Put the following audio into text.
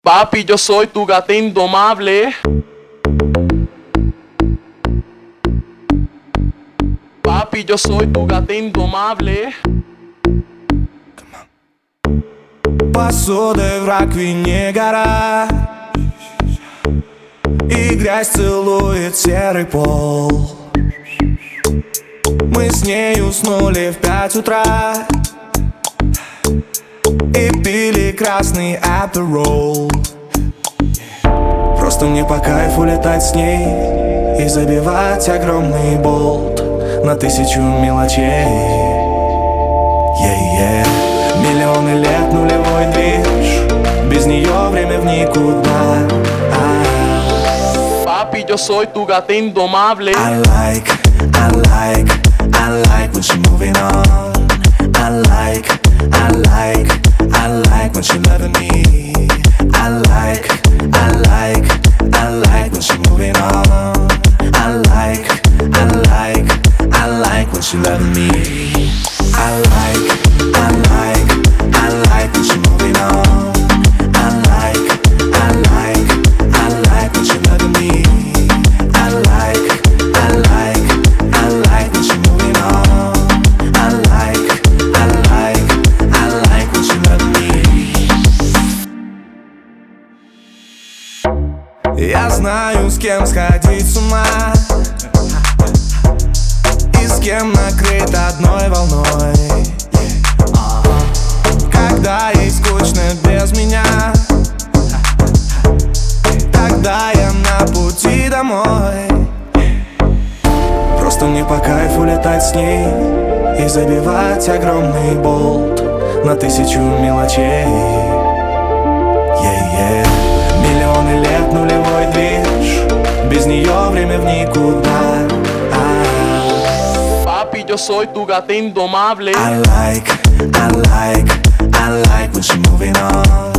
Papi, yo soy tu gata indomable. Papi, yo soy tu gata indomable. Посудой в раковине гора, и грязь целует серый пол. Мы с ней уснули в 5 утра и пили красный аперол. Просто мне по кайфу летать с ней и забивать огромный болт на 1000 мелочей. Миллионы лет нулевой движ, без нее время в никуда. Papi, yo soy tu gata indomable. I like when she moving on. I like when she loving me. I like when she moving on. I like when she loving me. I like when she moving on. I like when she loving me. I like when she moving on. I like when she loving me. Я знаю, с кем сходить с ума и с кем накрыть одной волной. Когда ей скучно без меня, тогда я на пути домой. Просто мне по кайфу летать с ней и забивать огромный болт на 1000 мелочей. Миллионы лет нулевой движ, без нее время в никуда. Papi, yo soy tu gata indomable. I like when she moving on.